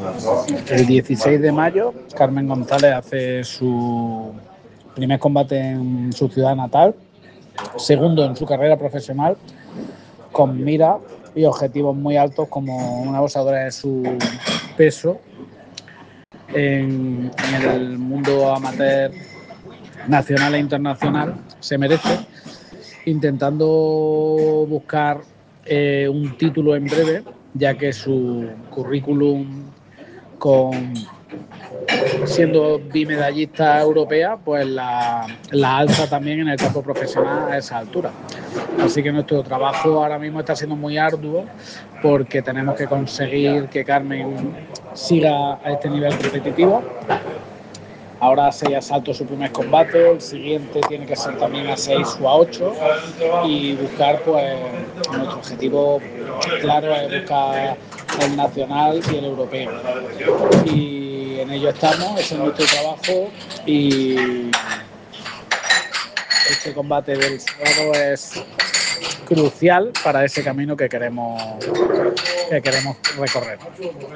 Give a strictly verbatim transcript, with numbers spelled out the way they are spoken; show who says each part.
Speaker 1: El dieciséis de mayo, Carmen González hace su primer combate en su ciudad natal, segundo en su carrera profesional, con mira y objetivos muy altos como una boxeadora de su peso en, en el mundo amateur nacional e internacional se merece, intentando buscar eh, un título en breve, ya que su currículum con siendo bimedallista europea, pues la, la alza también en el campo profesional a esa altura. Así que nuestro trabajo ahora mismo está siendo muy arduo porque tenemos que conseguir que Carmen siga a este nivel competitivo. Ahora a seis asaltos su primer combate, el siguiente tiene que ser también a seis o a ocho y buscar, pues, nuestro objetivo claro es buscar el nacional y el europeo. Y en ello estamos, ese es nuestro trabajo y este combate del sábado es crucial para ese camino que queremos, que queremos recorrer.